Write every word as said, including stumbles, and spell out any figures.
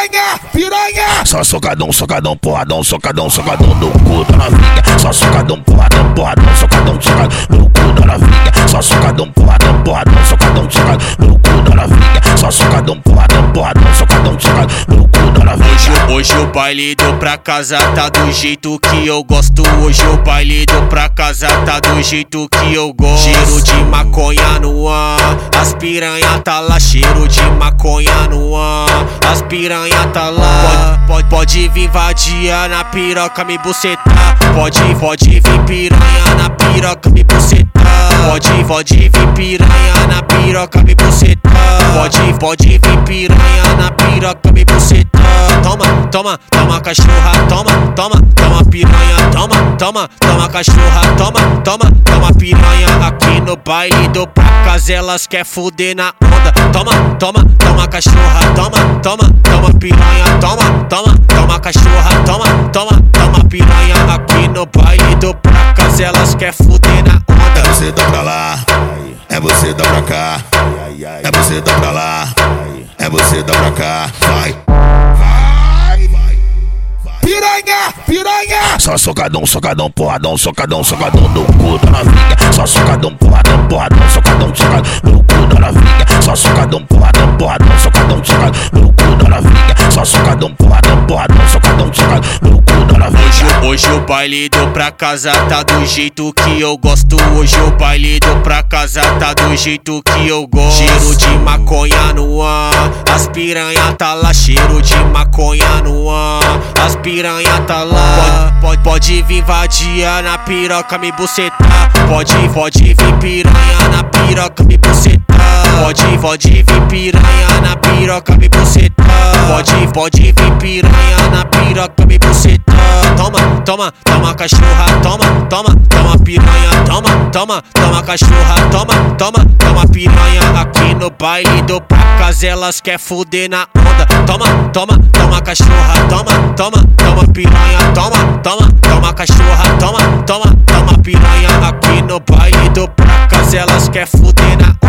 Piranha, piranha. Só socadão, socadão, porradão, socadão, socadão no cu da novinha. Só socadão, porradão, porradão, socadão, socadão no cu da novinha. Só socadão, porradão, porradão, socadão, socadão no cu da novinha. Só socadão, porradão, porradão, socadão, socadão no cu da novinha. Hoje, hoje o baile do pra casa tá do jeito que eu gosto. Hoje o baile do pra casa tá do jeito que eu gosto. Cheiro de maconha no ar, as piranha tá lá. Cheiro de maconha no ar, as piranha tá lá. Pode, pode, pode vir vadia na piroca me bucetar. Pode, pode vir piranha na piroca me bucetar. Pode, pode vir piranha na piroca me bucetar. Pode, pode vir piranha na piroca me bucetar. Toma, toma, toma cachorra, toma, toma, toma piranha, toma, toma, toma cachorra, toma, toma, toma piranha. Aqui no baile do pra casa elas quer fuder na onda. Toma, toma, toma cachorra, toma, toma, toma piranha, toma, toma, toma cachorra, toma, toma, toma piranha. Aqui no baile do pra casa elas quer fuder na onda. É você dá pra lá, é você dá pra cá, é você dá pra lá, é você dá pra cá, vai. Piranha, piranha. Só socadão, socadão, porradão, socadão, socadão no cu da novinha. Só socadão, porradão, porradão, socadão, socadão no cu da novinha. Só socadão, porradão, porradão, socadão, socadão no cu da novinha. Só socadão, porradão, porradão, socadão, socadão no cu da novinha. Hoje, hoje o baile do pra casa tá do jeito que eu gosto. Hoje o baile do pra casa tá do jeito que eu gosto. Cheiro de maconha no ar, as piranha tá lá. Cheiro de maconha no ar, as piranha tá lá. Pode, pode, pode vir vadia na piroca me bucetar. Pode, pode vir piranha na piroca me bucetar. Pode, pode vir piranha na piroca me bucetar. Pode, pode vir piranha na piroca me bucetar. Toma, toma, toma cachorra, toma, toma, toma piranha, toma, toma, toma cachorra, toma, toma, toma piranha. Aqui no baile do pra casa elas quer fuder na onda. Toma, toma, toma cachorra, toma, toma, toma piranha, toma, toma, toma cachorra, toma, toma, toma piranha. Aqui no baile do pra casa elas quer fuder na onda.